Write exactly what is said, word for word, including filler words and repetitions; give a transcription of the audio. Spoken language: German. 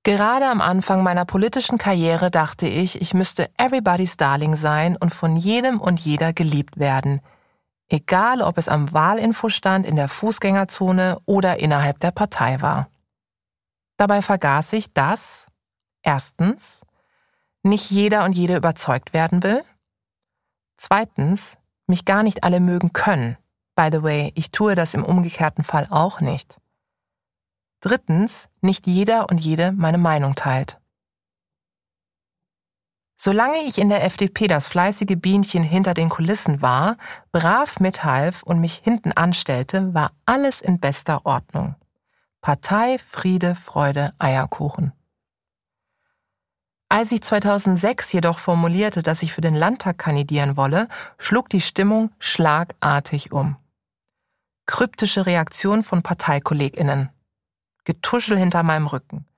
Gerade am Anfang meiner politischen Karriere dachte ich, ich müsste everybody's darling sein und von jedem und jeder geliebt werden. Egal, ob es am Wahlinfostand in der Fußgängerzone oder innerhalb der Partei war. Dabei vergaß ich, dass erstens nicht jeder und jede überzeugt werden will. Zweitens, mich gar nicht alle mögen können. By the way, ich tue das im umgekehrten Fall auch nicht. Drittens, nicht jeder und jede meine Meinung teilt. Solange ich in der F D P das fleißige Bienchen hinter den Kulissen war, brav mithalf und mich hinten anstellte, war alles in bester Ordnung. Partei, Friede, Freude, Eierkuchen. Als ich zweitausendsechs jedoch formulierte, dass ich für den Landtag kandidieren wolle, schlug die Stimmung schlagartig um. Kryptische Reaktion von ParteikollegInnen. Getuschel hinter meinem Rücken.